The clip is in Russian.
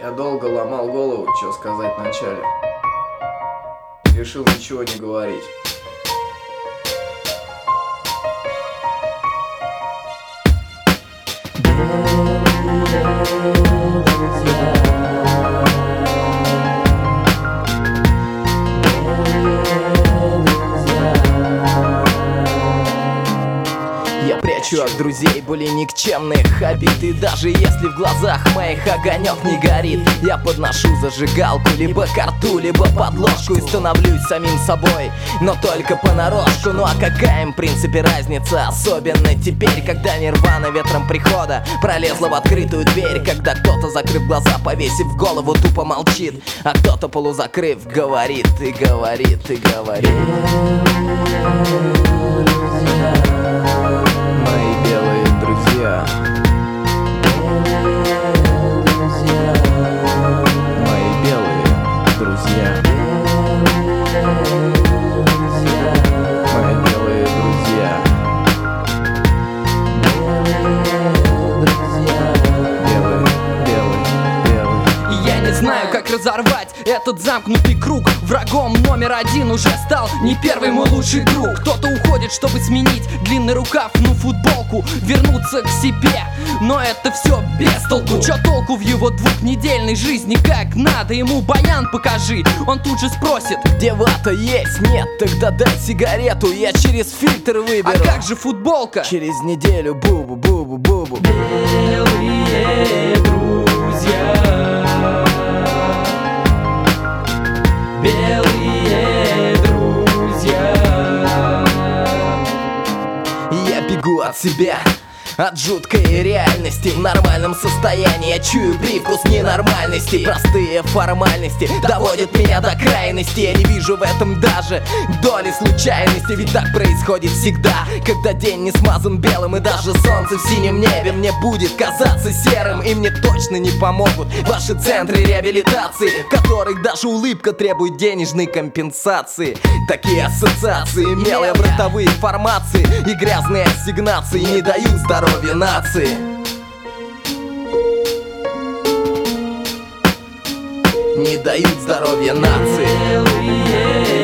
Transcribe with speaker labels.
Speaker 1: Я долго ломал голову, что сказать вначале. Решил ничего не говорить.
Speaker 2: Я прячу от друзей более никчемных обид, и даже если в глазах моих огонек не горит, я подношу зажигалку либо ко рту, либо под ложку и становлюсь самим собой, но только понарошку. Ну а какая им в принципе разница, особенно теперь, когда нирвана ветром прихода пролезла в открытую дверь, когда кто-то, закрыв глаза, повесив голову, тупо молчит, а кто-то полузакрыв говорит и говорит и говорит.
Speaker 1: Мои белые друзья. Мои белые друзья. Мои белые друзья. Белые, белые, белые.
Speaker 3: Я не знаю, как разорвать этот замкнутый круг. Врагом номер один уже стал не первый мой лучший друг. Кто-то уходит, чтобы сменить длинный рукав, ну футболку, вернуться к себе, но это все без толку. Чё толку в его двухнедельной жизни, как надо ему баян покажи, он тут же спросит:
Speaker 2: где вата есть? Нет, тогда дай сигарету, я через фильтр выберу.
Speaker 3: а как же футболка?
Speaker 2: Через неделю бубу, бубу, бубу.
Speaker 3: Белые друзья, белые друзья.
Speaker 2: Я бегу от себя, от жуткой реальности. В нормальном состоянии я чую привкус ненормальности. Простые формальности доводят меня до крайности. Я не вижу в этом даже доли случайности. Ведь так происходит всегда, когда день не смазан белым, и даже солнце в синем небе мне будет казаться серым. И мне точно не помогут ваши центры реабилитации, в которых даже улыбка требует денежной компенсации. Такие ассоциации, мелые бортовые формации и грязные ассигнации не дают здоровья нации. Не дают здоровья нации.